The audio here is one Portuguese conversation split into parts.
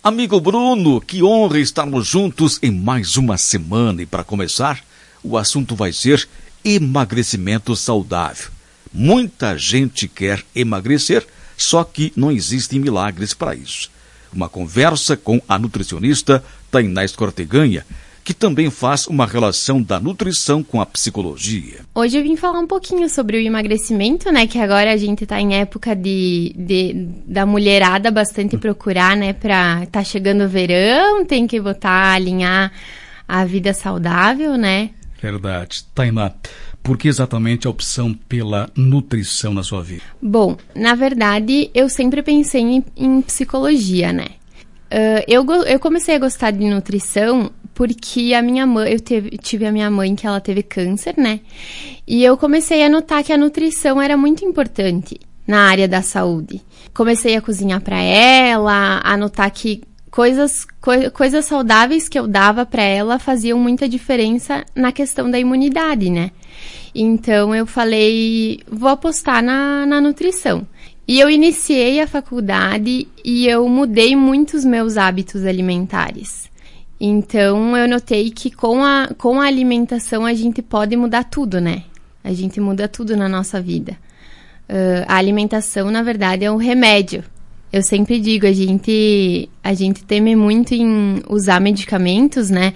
Amigo Bruno, que honra estarmos juntos em mais uma semana. E para começar, o assunto vai ser emagrecimento saudável. Muita gente quer emagrecer, só que não existem milagres para isso. Uma conversa com a nutricionista Tainá Escorteganha, que também faz uma relação da nutrição com a psicologia. Hoje eu vim falar um pouquinho sobre o emagrecimento, né? Que agora a gente tá em época da mulherada bastante procurar, né? Tá chegando o verão, tem que alinhar a vida saudável, né? Verdade. Tainá, por que exatamente a opção pela nutrição na sua vida? Bom, na verdade, eu sempre pensei em psicologia, né? Eu comecei a gostar de nutrição porque a minha mãe, tive a minha mãe que ela teve câncer, né? E eu comecei a notar que a nutrição era muito importante na área da saúde. Comecei a cozinhar para ela, a notar que coisas saudáveis que eu dava para ela faziam muita diferença na questão da imunidade, né? Então eu falei, vou apostar na nutrição. E eu iniciei a faculdade e eu mudei muito os meus hábitos alimentares. Então, eu notei que com a alimentação a gente pode mudar tudo, né? A gente muda tudo na nossa vida. A alimentação, na verdade, é um remédio. Eu sempre digo, a gente teme muito em usar medicamentos, né?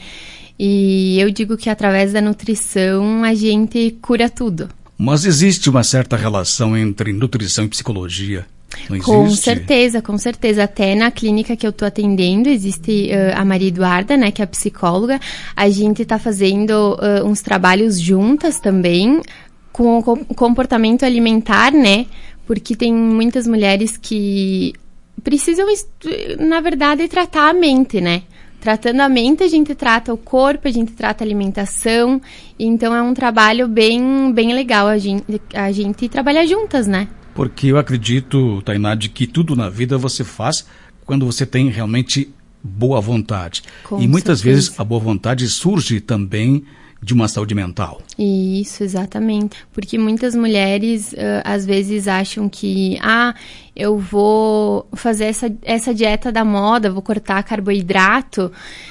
E eu digo que através da nutrição a gente cura tudo. Mas existe uma certa relação entre nutrição e psicologia? Não existe? Com certeza. Até na clínica que eu tô atendendo, existe a Maria Eduarda, né, que é a psicóloga. A gente tá fazendo uns trabalhos juntas também com o comportamento alimentar, né? Porque tem muitas mulheres que precisam, na verdade, tratar a mente, né? Tratando a mente, a gente trata o corpo, a gente trata a alimentação. Então, é um trabalho bem legal a gente trabalhar juntas, né? Porque eu acredito, Tainá, de que tudo na vida você faz quando você tem realmente boa vontade. E muitas vezes a boa vontade surge também de uma saúde mental. Isso, exatamente. Porque muitas mulheres, às vezes, acham que, eu vou fazer essa dieta da moda, vou cortar carboidrato,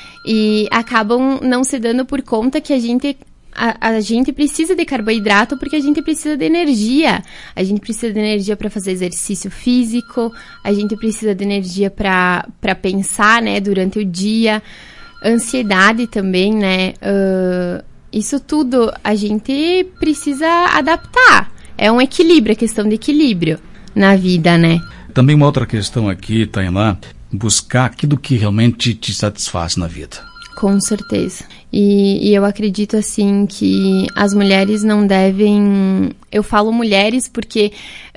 e acabam não se dando por conta que a gente precisa de carboidrato porque a gente precisa de energia. A gente precisa de energia para fazer exercício físico, a gente precisa de energia para pensar, né, durante o dia. Ansiedade também, né? Isso tudo a gente precisa adaptar. É um equilíbrio, é questão de equilíbrio na vida, né? Também uma outra questão aqui, Tainá, buscar aquilo que realmente te satisfaz na vida. Com certeza. E eu acredito, assim, que as mulheres não devem... Eu falo mulheres porque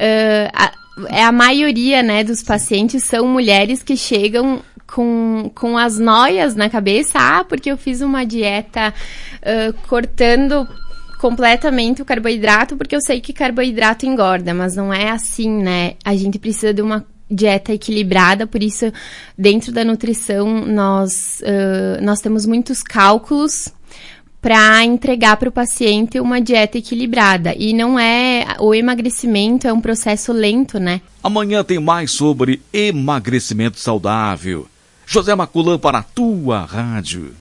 a maioria, né, dos pacientes são mulheres que chegam com as noias na cabeça. Porque eu fiz uma dieta cortando completamente o carboidrato, porque eu sei que carboidrato engorda, mas não é assim, né? A gente precisa de uma dieta equilibrada, por isso dentro da nutrição nós temos muitos cálculos para entregar para o paciente uma dieta equilibrada. E não é... O emagrecimento é um processo lento, né? Amanhã tem mais sobre emagrecimento saudável. José Maculã para a tua rádio.